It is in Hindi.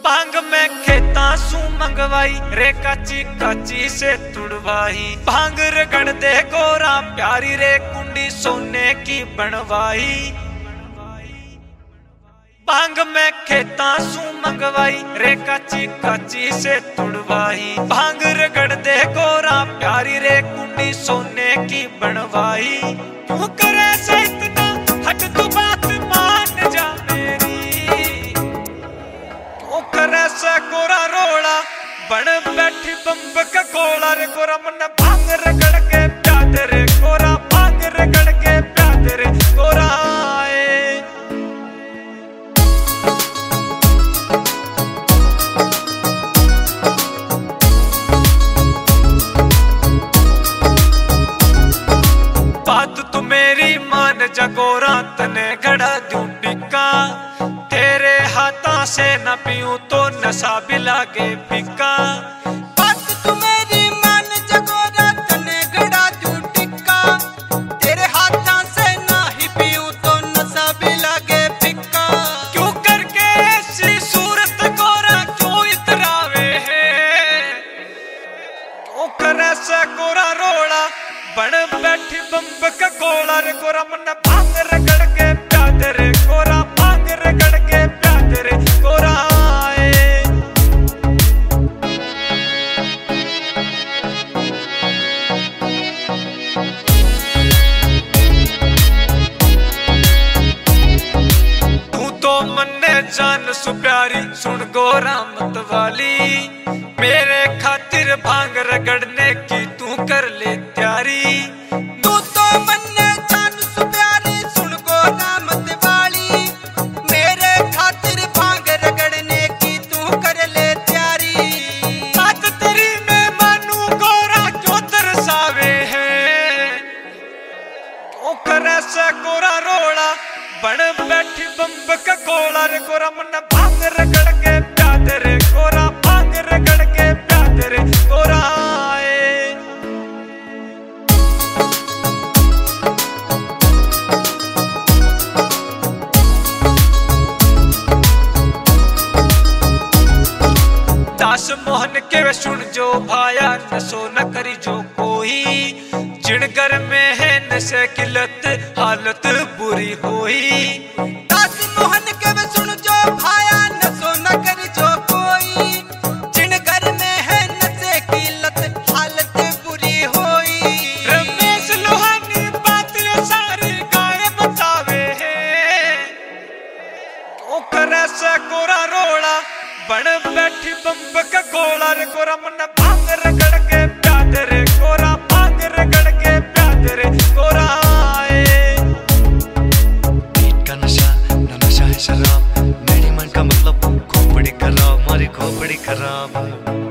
भांग में खेता सू मंगवाई रे काची काची से तुड़वाई। भांग रगड़ दे गोरा प्यारी रे कुंडी सोने की बनवाई। भांग में खेता सू मंगवाई रे काची काची से तुड़वाई। भांग रगड़ दे गोरा प्यारी रे कुंडी सोने की बनवाई। क्यों करे से इतना हट तू बात मान जा मेरी। क्यों करे से गोरा रोड़ा बन बैठी बम्ब का गोला रे गोरा मन भांग रगड़ के प्याद रे गोरा भांग रगड़ के प्याद रे गोरा। बात तू मेरी मान जा गोरा तने घड़ा दूं टिक्का। तेरे हाथा से न पीऊं तो नशा भी लागे फिक्का। बात तू मेरी मान जा गोरा तने घड़ा दूं टिक्का। तेरे हाथा से ना ही पीऊं तो नशा भी लागे फिक्का। क्यों करके ऐसी सूरत गोरा क्यों इतरावे है। क्यों करे से गोरा रोड़ा बन बैठी बम्ब का गोला रे गोरा मन भांग रगड़ के प्याद रे गोरा भांग रगड़ के प्याद रे गोरा। तू तो मन्ने जान सु प्यारी सुन गोरा मत वाली। मेरे खातिर भांग रगड़ने की तू कर ले तैयारी। तू तो मन्ने जान सु प्यारी सुन गोरा मत वाली। मेरे खातिर भांग रगड़ने की तू कर ले तैयारी। बात तेरी मैं मानू गोरा क्यों तरसावे है। क्यों करे से गोरा रोड़ा बन बैठी बम्ब का गोला रे गोरा मन भांग रगड़ के प्याद रे गोरा भांग रगड़ के प्याद रे गोरा। दास मोहन के वे सुन जो भाया नशो न करी जो कोई। जिणगर में है नशे की लत हालत बुरी होई। दास मोहन के वे सुन जो भाया नशो न करी जो कोई। जिणगर में है नशे की लत हालत बुरी होई। रमेश लोहानी बात ये सारी गाय बतावे है। क्यों करे से गोरा रोड़ा बन बैठी बम्ब का गोला रे गोरा मन भांग रगड़ के प्याद रे गोरा भांग रगड़ के प्याद रे गोरा। पीट का नशा न नशा है शराब। मेरी मन का मतलब खोपड़ी खराब मारी खोपड़ी खराब।